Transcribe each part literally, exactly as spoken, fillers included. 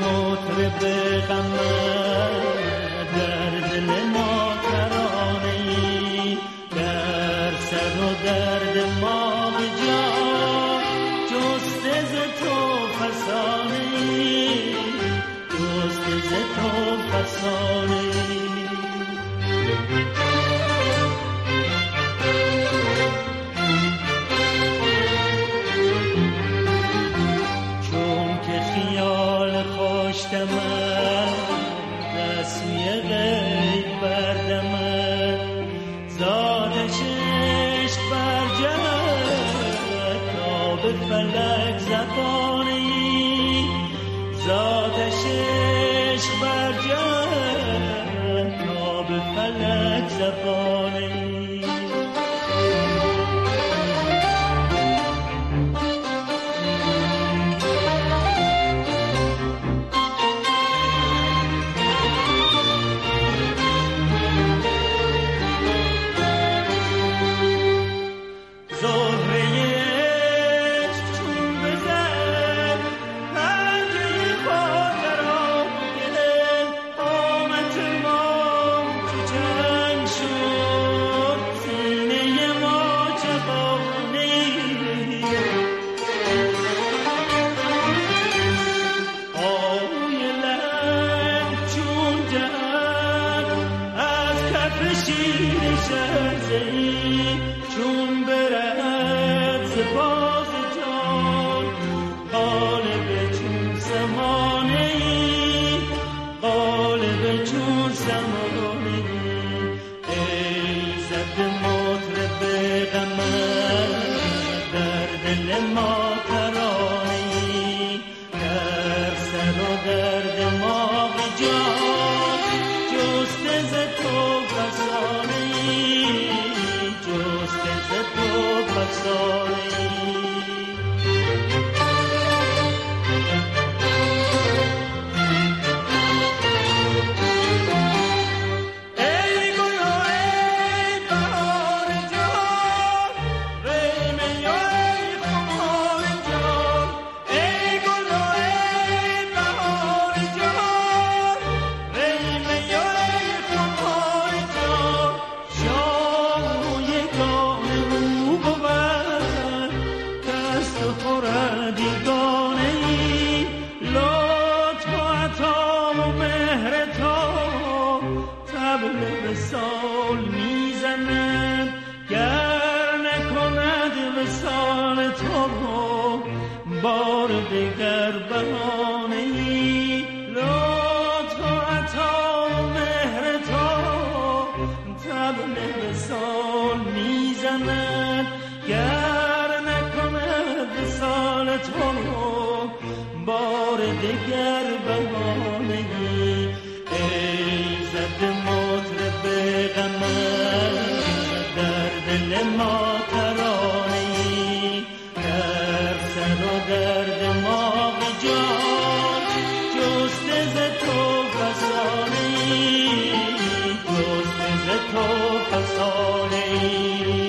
مطرب غمت در دل ما ترانه‌ای، در سر و درد ما به جان جسته ز تو فسانه‌ای، جسته ز تو فسانه‌ای. دسوی غیب بردمد، زادش عشق برجهد تا به فلک زبانه‌ای، زادش عشق برجهد تا به فلک زبانه‌ای. چون برد ز باز جان غالب چون زمانه‌ای، غالب چون زمانه‌ای. ای زد مطرب غمت در دل ما ترانه‌ای، در سر و درد ما به جان جسته ز تو فسانه‌ای، جسته ز تو فسانه‌ای. وصال میزند گر نکند وصال تو بار دگر بهانه‌ای، لطف و عطا و مهر تو طبل وصال میزند گر نکند وصال تو بار دگر بهانه‌ای. ای زد مطرب غمت در دل ما ترانه‌ای، در سر و درد ما به جان جسته ز تو فسانه‌ای، جسته ز تو فسانه‌ای.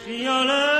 خیالت